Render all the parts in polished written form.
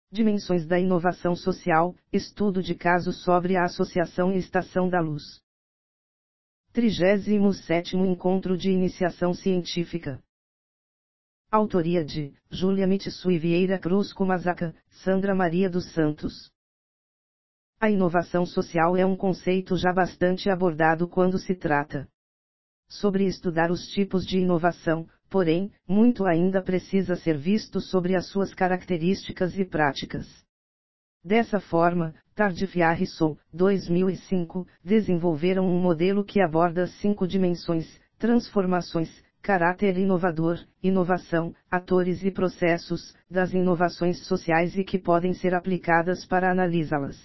Dimensões da inovação social, estudo de caso sobre a Associação e Estação da Luz. 37º Encontro de Iniciação Científica. Autoria de Júlia Mitsui Vieira Cruz Kumasaka, Sandra Maria dos Santos. A inovação social é um conceito já bastante abordado quando se trata sobre estudar os tipos de inovação, porém, muito ainda precisa ser visto sobre as suas características e práticas. Dessa forma, Tardif e Harrison, 2005, desenvolveram um modelo que aborda as 5 dimensões: transformações, caráter inovador, inovação, atores e processos, das inovações sociais e que podem ser aplicadas para analisá-las.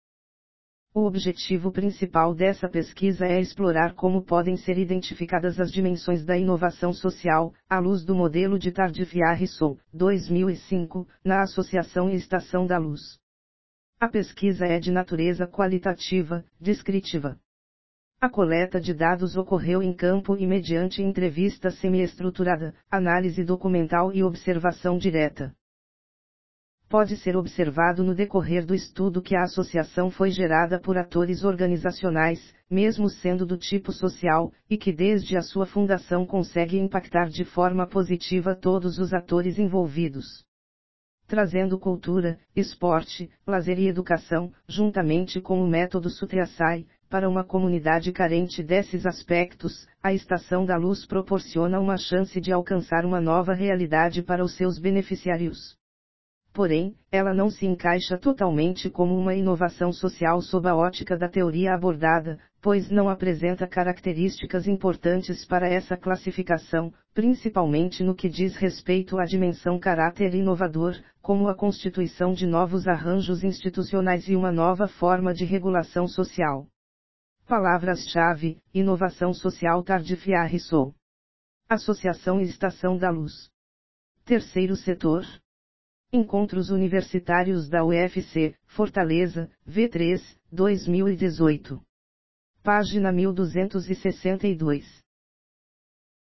O objetivo principal dessa pesquisa é explorar como podem ser identificadas as dimensões da inovação social, à luz do modelo de Tardif e Harrison, 2005, na Associação e Estação da Luz. A pesquisa é de natureza qualitativa, descritiva. A coleta de dados ocorreu em campo e mediante entrevista semi-estruturada, análise documental e observação direta. Pode ser observado no decorrer do estudo que a associação foi gerada por atores organizacionais, mesmo sendo do tipo social, e que desde a sua fundação consegue impactar de forma positiva todos os atores envolvidos, trazendo cultura, esporte, lazer e educação, juntamente com o método Sutriasai, para uma comunidade carente desses aspectos. A Estação da Luz proporciona uma chance de alcançar uma nova realidade para os seus beneficiários. Porém, ela não se encaixa totalmente como uma inovação social sob a ótica da teoria abordada, pois não apresenta características importantes para essa classificação, principalmente no que diz respeito à dimensão caráter inovador, como a constituição de novos arranjos institucionais e uma nova forma de regulação social. Palavras-chave: inovação social. Tardif e Harrison. Associação e Estação da Luz. Terceiro setor. Encontros Universitários da UFC, Fortaleza, V3, 2018. Página 1262.